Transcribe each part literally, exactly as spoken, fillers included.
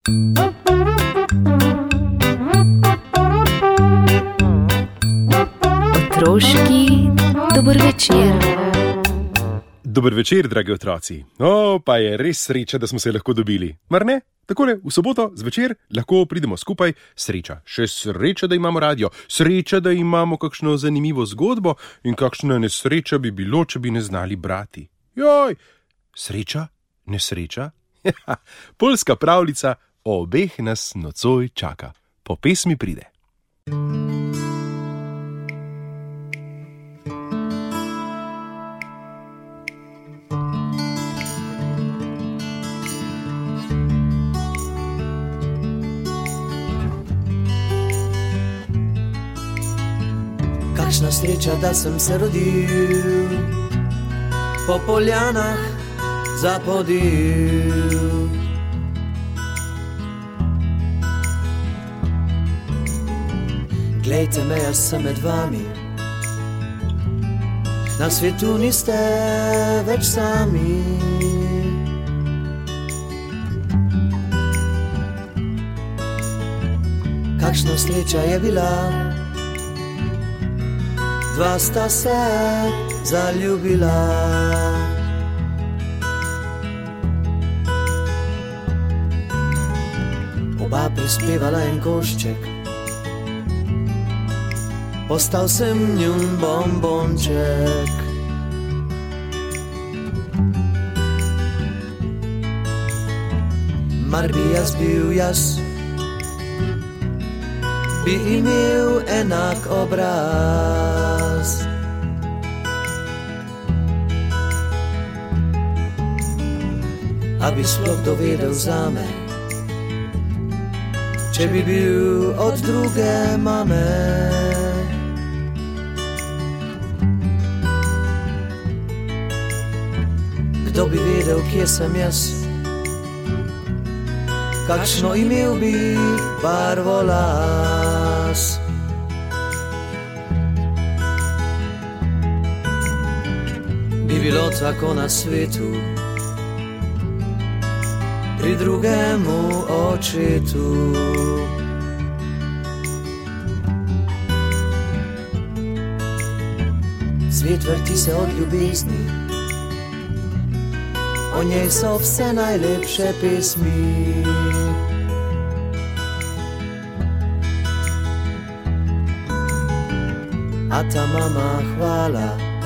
Otroški dober večer. Dober večer, dragi otroci. O, pa je res sreča, da smo se lahko dobili. Mar ne? Takole, v soboto zvečer lahko pridemo skupaj. Sreča. Še sreča, da imamo radio. Sreča, da imamo kakšno zanimivo zgodbo in kakšna nesreča bi bilo, če bi ne znali brati. Joj, sreča, nesreča. Poljska pravljica o obeh nas nocoj čaka. Po pesmi pride. Kakšna sreča, da sem se rodil, po poljanah zapodil. Glejte me, jaz sem med vami, na svetu niste več sami. Kakšna sreča je bila, dva sta se zaljubila. Oba prispevala en košček, postal sem njun bombonček. Mar bi jaz bil jaz, bi imel enak obraz. A bi sploh dovedel zame, če bi bil od druge mame. Kdo bi vedel, kje sem jaz, kakšno imel bi barvo las. Bi bilo tako na svetu, pri drugemu očetu. Svet vrti se od ljubezni, o njej so vse najlepše pesmi. A ta mama hvala,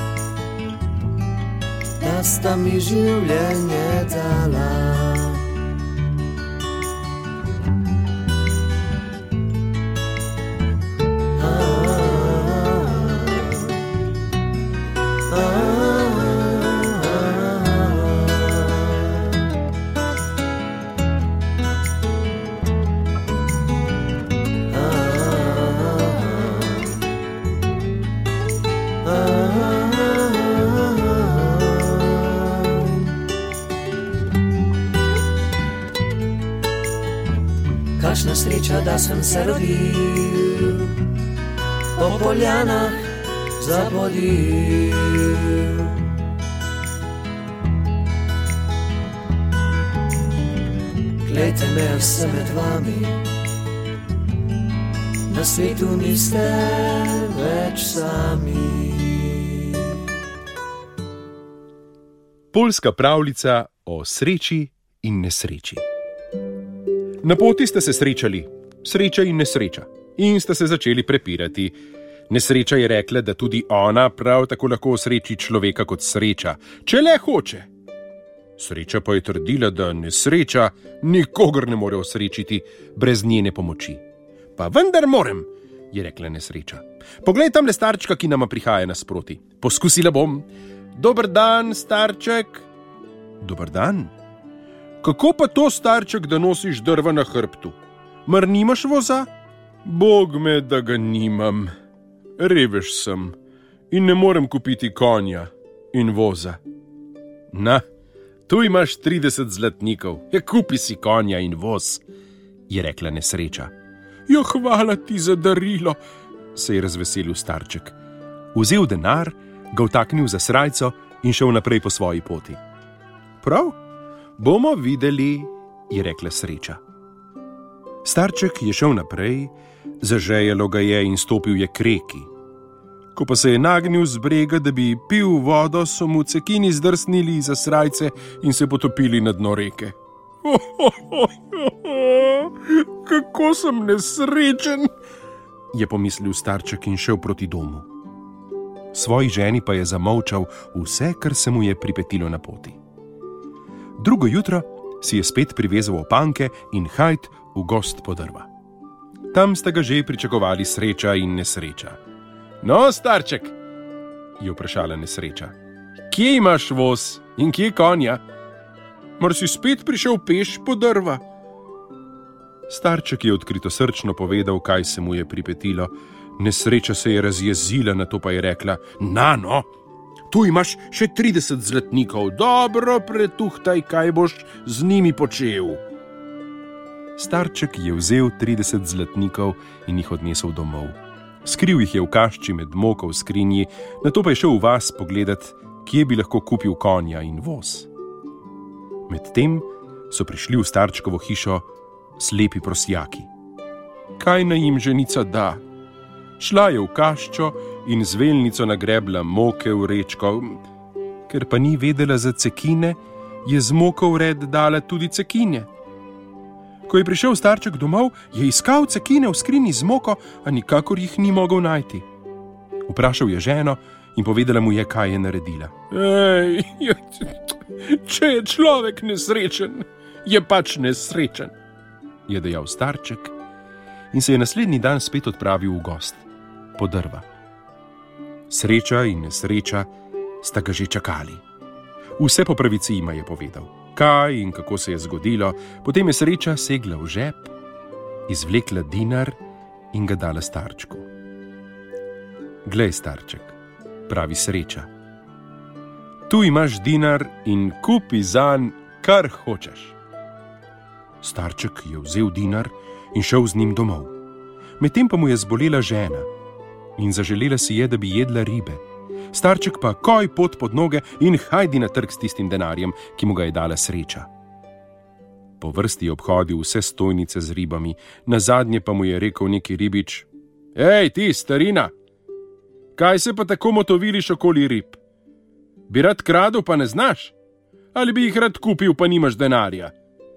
da sta mi življenje dala. Kakšna sreča, da sem se rodil, po poljanah zapodil. Glejte me, jaz sem med vami, na svetu niste več sami. Poljska pravljica o sreči in nesreči. Na poti ste se srečali, sreča in nesreča, in ste se začeli prepirati. Nesreča je rekla, da tudi ona prav tako lahko osreči človeka kot sreča, če le hoče. Sreča pa je trdila, da nesreča nikogar ne more osrečiti brez njene pomoči. Pa vendar morem, je rekla nesreča. Poglej tamle starčka, ki nama prihaja nasproti. Poskusila bom. Dober dan, starček. Dober dan. Kako pa to, starček, da nosiš drva na hrbtu? Mar nimaš voza? Bog me, da ga nimam. Revež sem in ne morem kupiti konja in voza. Na, tu imaš trideset zlatnikov, ja, kupi si konja in voz, je rekla nesreča. Jo, hvala ti za darilo, se je razveselil starček. Vzel denar, ga vtaknil za srajco in šel naprej po svoji poti. Prav, bomo videli, je rekla sreča. Starček je šel naprej, zažejalo ga je in stopil je k reki. Ko pa se je nagnil z brega, da bi pil vodo, so mu cekini zdrsnili za srajce in se potopili na dno reke. Oh, oh, oh, oh, kako sem nesrečen, je pomislil starček in šel proti domu. Svoji ženi pa je zamolčal vse, kar se mu je pripetilo na poti. Drugo jutro si je spet privezal opanke in hajt v gozd po drva. Tam sta ga že pričakovali sreča in nesreča. No, starček, je vprašala nesreča, kje imaš voz in kje konja? Mar si spet prišel peš po drva? Starček je odkritosrčno povedal, kaj se mu je pripetilo. Nesreča se je razjezila, nato pa je rekla: Na no, tu imaš še trideset zlatnikov, dobro pretuhtaj, kaj boš z njimi počel. Starček je vzel trideset zlatnikov in jih odnesel domov. Skril jih je v kašči med moko v skrinji, nato pa je šel v vas pogledat, kje bi lahko kupil konja in voz. Medtem so prišli v starčkovo hišo slepi prosjaki. Kaj naj jim ženica da? Šla je v kaščo in z veljnico nagrebla moke v rečko. Ker pa ni vedela za cekine, je z moko v red dala tudi cekine. Ko je prišel starček domov, je iskal cekine v skrinji z moko, a nikakor jih ni mogel najti. Vprašal je ženo in povedala mu je, kaj je naredila. Ej, če je človek nesrečen, je pač nesrečen, je dejal starček in se je naslednji dan spet odpravil v gozd po drva. Sreča in nesreča sta ga že čakali. Vse po pravici jima je povedal, kaj in kako se je zgodilo, potem je sreča segla v žep, izvlekla dinar in ga dala starčku. Glej, starček, pravi sreča, tu imaš dinar in kupi zanj, kar hočeš. Starček je vzel dinar in šel z njim domov. Medtem pa mu je zbolela žena in zaželela si je, da bi jedla ribe. Starček pa koj pot pod noge in hajdi na trg s tistim denarjem, ki mu ga je dala sreča. Po vrsti je obhodil vse stojnice z ribami, nazadnje pa mu je rekel neki ribič: Ej, ti, starina, kaj se pa tako motoviliš okoli rib? Bi rad kradel, pa ne znaš? Ali bi jih rad kupil, pa nimaš denarja?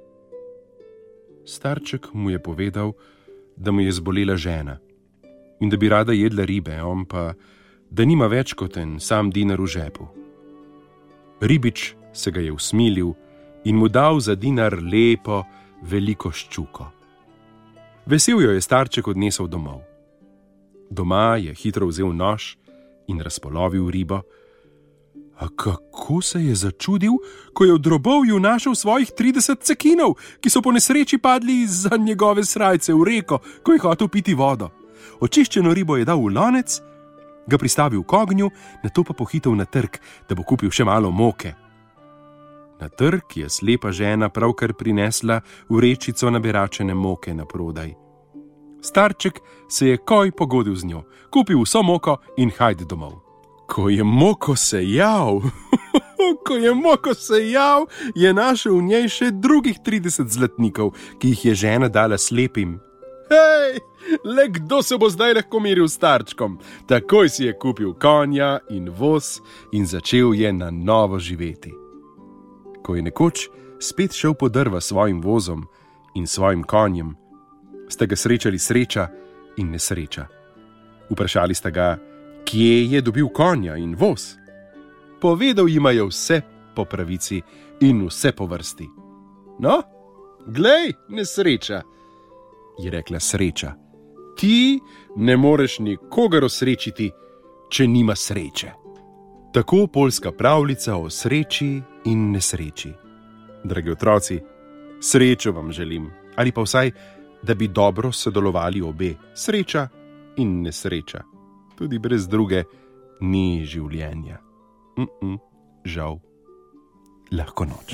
Starček mu je povedal, da mu je zbolela žena in da bi rada jedla ribe, on pa, da nima več kot en sam dinar v žepu. Ribič se ga je usmilil in mu dal za dinar lepo, veliko ščuko. Vesel jo je starček odnesel domov. Doma je hitro vzel nož in razpolovil ribo. A kako se je začudil, ko je v drobovju našel svojih trideset cekinov, ki so po nesreči padli za njegove srajce v reko, ko je hotel piti vodo. Očiščeno ribo je dal v lonec, ga pristavil k ognju, nato pa pohitel na trg, da bo kupil še malo moke. Na trg je slepa žena pravkar prinesla vrečico naberačene moke na prodaj. Starček se je koj pogodil z njo, kupil vso moko in hajde domov. Ko je moko sejal, ko je moko sejal, je našel v njej še drugih trideset zlatnikov, ki jih je žena dala slepim. Hej, le kdo se bo zdaj lahko miril s starčkom? Takoj si je kupil konja in voz in začel je na novo živeti. Ko je nekoč spet šel po drva svojim vozom in svojim konjem, sta ga srečali sreča in nesreča. Vprašali sta ga, kje je dobil konja in voz. Povedal jima je vse po pravici in vse po vrsti. No, glej, nesreča, je rekla sreča, ti ne moreš nikogar osrečiti, če nima sreče. Tako poljska pravljica o sreči in nesreči. Dragi otroci, srečo vam želim, ali pa vsaj, da bi dobro sodelovali obe, sreča in nesreča. Tudi brez druge ni življenja. Mm-mm, žal. Lahko noč.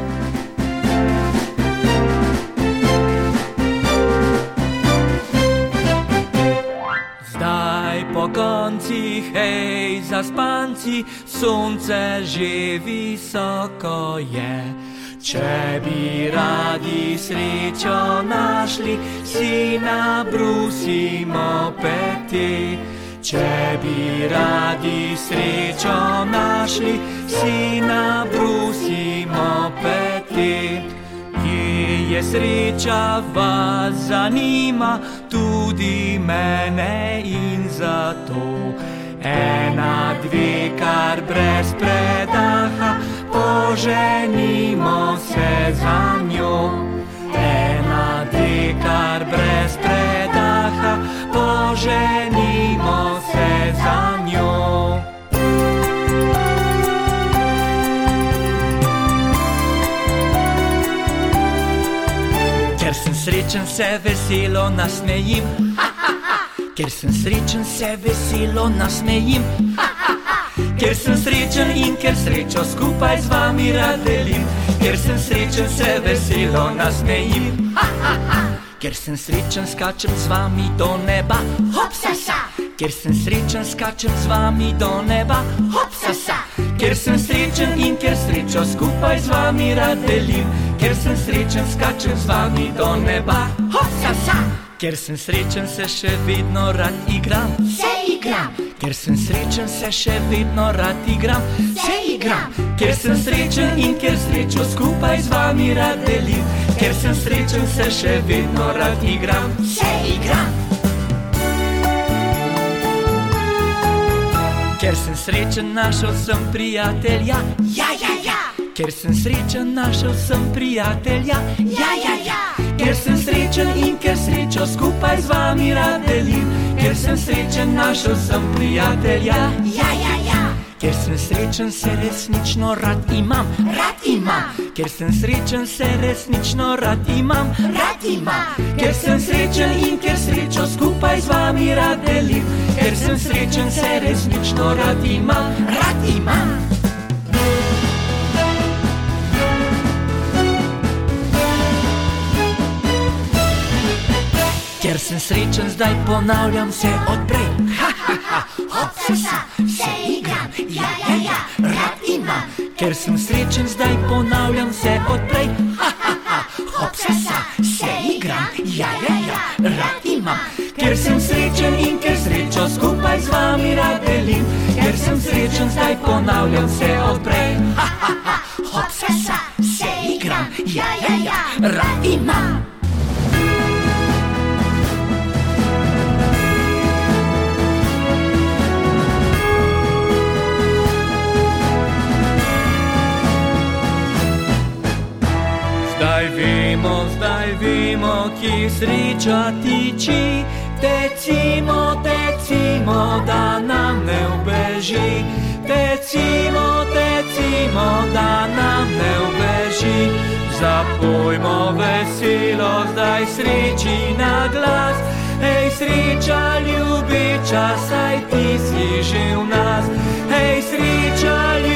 Zdaj po koncih, hej, zaspanci, sonce že visoko je. Če bi radi srečo našli, si nabrusimo peti. Če bi radi srečo našli, si nabrusimo peti. Kje je sreča, vas zanima, tudi mene in zato. Ena, dve, kar brez predaha, poženimo se za njo. Ena, dve, kar brez predaha, poženimo se za njo. Ker sem srečen, se veselo nasmejim. Ker sem srečen, se veselo nasmejim. Ker sem srečen in ker srečo skupaj z vami rad delim. Ker sem srečen, se veselo nasmejim. Ker sem srečen, skačem z vami do neba. Hopsasa! Ker sem srečen, skačem z vami do neba. Hopsasa! Ker sem srečen in ker srečo skupaj z vami rad delim. Ker sem srečen, skačem z vami do neba. Hopsasa! Ker sem srečen, se še vedno rad igram. Se igram. Ker sem srečen, se še vedno rad igram. Se igram. Ker sem srečen in ker srečo skupaj z vami rad delim. Ker sem srečen, se še vedno rad igram. Se igram. Ker sem srečen, našel sem prijatelja. Ja, ja, ja. Ker sem srečen, našel sem prijatelja. Ja, ja, ja. Ker sem srečen in ker srečo skupaj z vami rad delim. Ker sem srečen, našel sem prijatelja. Ja, ja, ja. Ker sem srečen, se resnično rad imam. Rad imam. Ker sem srečen, se resnično rad imam. Rad imam. Ker sem srečen in ker srečo skupaj z vami rad delim. Ker sem srečen, se resnično rad imam. Rad imam. Ker sem srečen, zdaj ponavljam se odprej. Ha, ha, ha, hopsasa, se igram, ja, ja, ja, rad imam. Ker sem srečen, zdaj ponavljam se odprej. Ha, ha, ha, hopsasa, se igram, ja, ja, ja, rad imam. Ker sem srečen in ker srečo skupaj z vami rad delim. Ker sem srečen, zdaj ponavljam se odprej. Ha, ha, ha, hopsasa, se igram, ja, ja, ja, rad imam. Zdaj vemo, zdaj vemo, kje sreča tiči. Tecimo, tecimo, da nam ne ubeži. Tecimo, tecimo, da nam ne ubeži. Zapojmo veselo, zdaj sreči na glas. Hej, sreča ljubeča, saj ti si že v nas. Hej, sreča ljubeča.